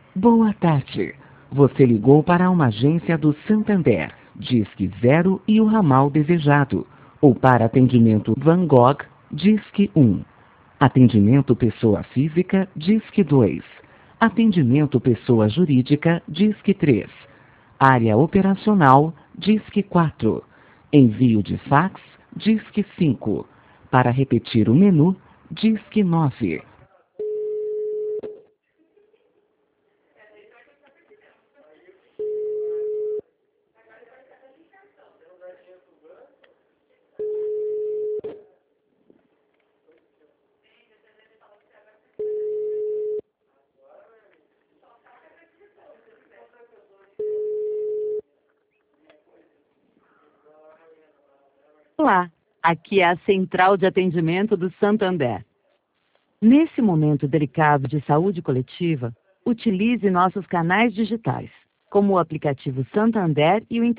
Boa tarde. Você ligou para uma agência do Santander. Disque 0 e o ramal desejado. Ou para atendimento Van Gogh, Disque 1. Atendimento pessoa física, Disque 2. Atendimento pessoa jurídica, Disque 3. Área operacional, Disque 4. Envio de fax, Disque 5. Para repetir o menu, Disque 9. Olá, aqui é a Central de Atendimento do Santander. Nesse momento delicado de saúde coletiva, utilize nossos canais digitais, como o aplicativo Santander e o